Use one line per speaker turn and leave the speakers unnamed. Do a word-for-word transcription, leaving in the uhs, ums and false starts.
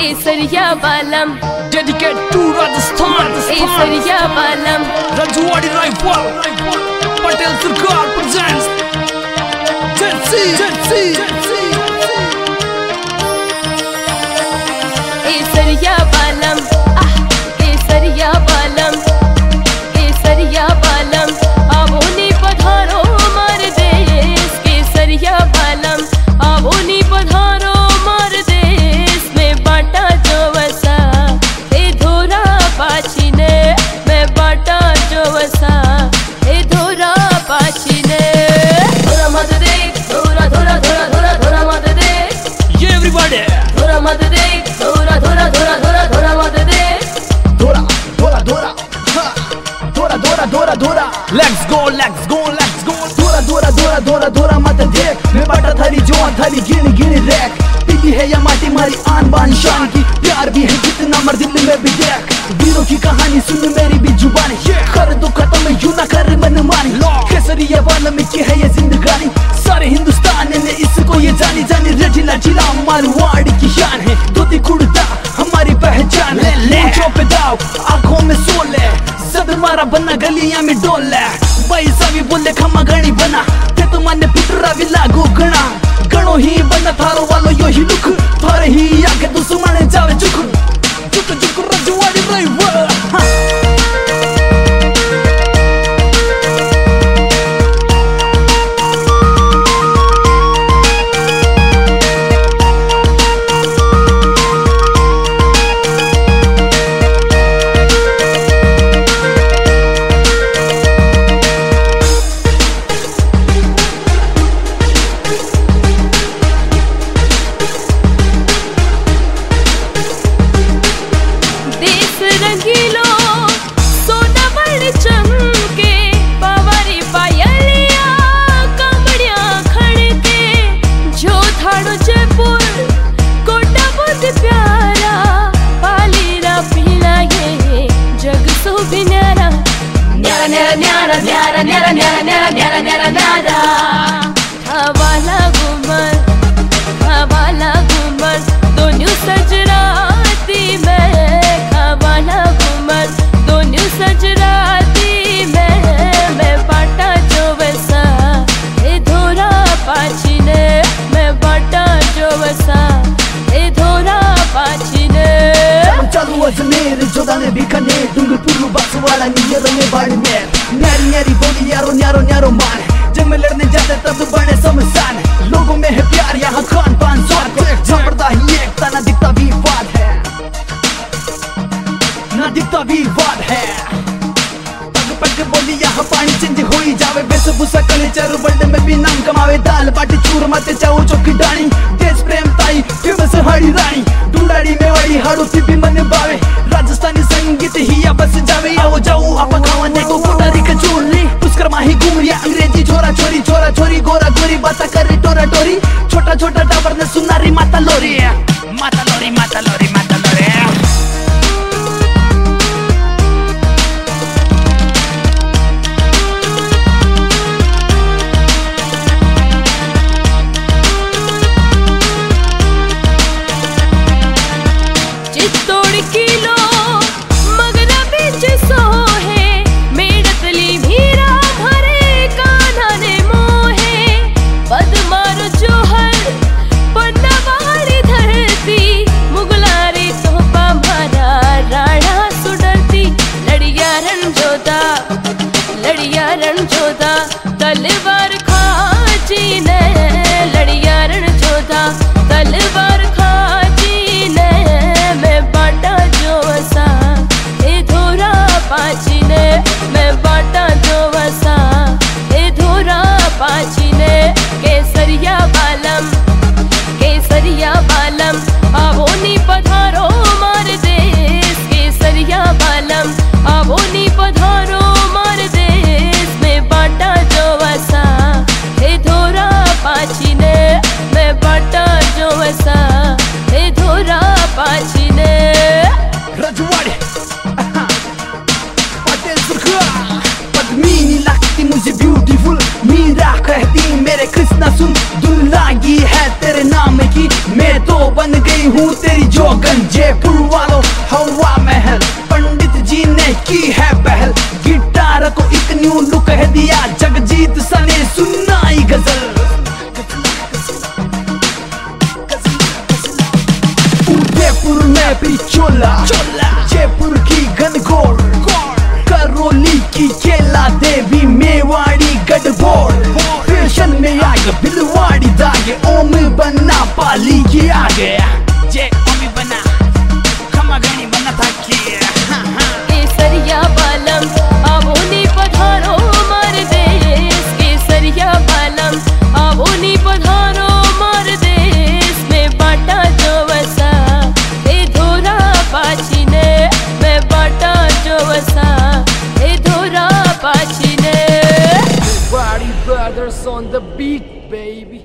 केसरिया बालम
Dedicate to Rajasthan,
केसरिया बालम
Rajwadi Rifle, Patel Sarkar presents Jetsi, Jetsi,
केसरिया बालम आह केसरिया बालम केसरिया बालम आवोनी पधारो मार देश केसरिया बालम आवोनी पधारो मार देश में बाटा जो वसा ए धोरा पाछी ने मैं बाटा जो वसा ए धोरा पाछी ने धोरा मत दे धोरा धोरा धोरा धोरा धोरा मत दे
yeah everybody,
धोरा मत दे धोरा धोरा धोरा धोरा धोरा मत दे
Dora, Dora, Dora, ha, Dora, Dora, Dora, Dora, let's go, let's go, let's go, Dora, Dora, Dora, Dora, Dora मत देख, मैं बाटा थारी जवान थारी गिन गिन रैक, पीली है या माटी मारी आन बान शान की, प्यार भी है जितना मर दिल में भी देख, वीरों की कहानी सुन मेरी भी जुबानी, कर दो खत्म यूं ना कर मनमानी, केसरिया बालम की है ये जिंदगानी, सारे हिंदुस्तान ने इसको ये जानी जानी रजिला जिला मारवाड़ की शान है, धोती कुर्ता हमारी पहचान है, मूंछों पे दाव आंखों में सोल है, सब मारा बना गलियां में डोल है, भाई सभी बोले खमा गणी बना, ते तो माने पिटरा भी लागू गणा, गणो ही बना थारो वालो यो ही लुक, थारे ही आके दुश्मन जावे चुक, चुक चुक रजवाड़ी ड्राइवर,
रंगीलो सोना बड़ चमके बावरी पायलिया कमड़िया खड़के जो थाड़ो जयपुर कोटा बहुत प्यारा पालीरा पीला ये जग सो भी न्यारा न्यारा न्यारा न्यारा न्यारा न्यारा न्यारा न्यारा न्यारा न्यारा न्यारा हवाला घूमर हवाला घूमर दोनों सजराती में वाला घूमर दोनों सजराती में मैं बाटा जो वैसा ए धोरा पाछी ने मैं बाटा जो वैसा ए धोरा पाछी ने
चालू अजमेर जोदाने बीकानेर डूंगरपुर बांसवाड़ा नियर में बाड़मेर न्यारी न्यारी बोली यारो न्यारो न्यारो मान जब में लड़ने जाते तब बड़े शमशान लोगों में है प्यार यहाँ खान पान स्वाद झपड़ता ही एकता ना दिखता विवाद है ना दिखता वीरवाद है पग पग बोली यहाँ पानी चेंज होई जावे वेशभूषा कल्चर वर्ल्ड में भी नाम कमावे दाल बाटी चूरमा ते चाव चौकी डाणी देश प्रेम ताई फेमस हड़ी रानी डूडाड़ी मेवाड़ी हाड़ोती भी मन बावे राजस्थानी संगीत ही या बस जावे आओ जाओ आप खावाने को कोटारी कचोली पुष्कर माही घूमरिया अंग्रेजी छोरा छोरी छोरा छोरी गोरा गोरी बाता करे टोरा टोरी छोटा छोटा टावर ने सुनारी माता लोरी माता लोरी माता लोरी माता लोरी लड़िया रणजोधा तलवार खाची ने लड़िया रणजोधा तलवार खाची ने मैं बाटा जो वसा ए धोरा पाची ने मैं बाटा जो वसा ए धोरा पाची ने केसरिया बालम केसरिया बालम आवोनी पधारो मार देश केसरिया बालम आवोनी पधारो मार देश में बाटा जो वसा ए धोरा पाछी ने मैं बाटा जो वसा ए धोरा पाछी ने रजवाड़ी पटेल सरकार पद्मिनी लगती मुझे ब्यूटीफुल मीरा कहती मेरे कृष्णा सुन दुल्लागी है तेरे नाम की मैं तो बन गई हूँ तेरी जोगन। जयपुर वालों हवा महल, पंडित जी ने की है पहल। गिटार को एक न्यू लुक है दिया, जगजीत सा ने सुनाई गजल। उदयपुर में पिछोला, जयपुर की घनघोर, करौली की केला देवी, मेवाड़ी गढ़बोर। फैशन में आगे भिलवाड़ी दागे, ओम बना पाली के आगे। जय ओमी बना खमा गणी बना था के
केसरिया बालम आवोनी पधारो मार देश, केसरिया बालम आवोनी पधारो मार देश। में बाटा जो वसा ए धोरा पाछी ने, मैं बाटा जो वसा ए धोरा पाछी ने।
Body brothers on the beat, baby.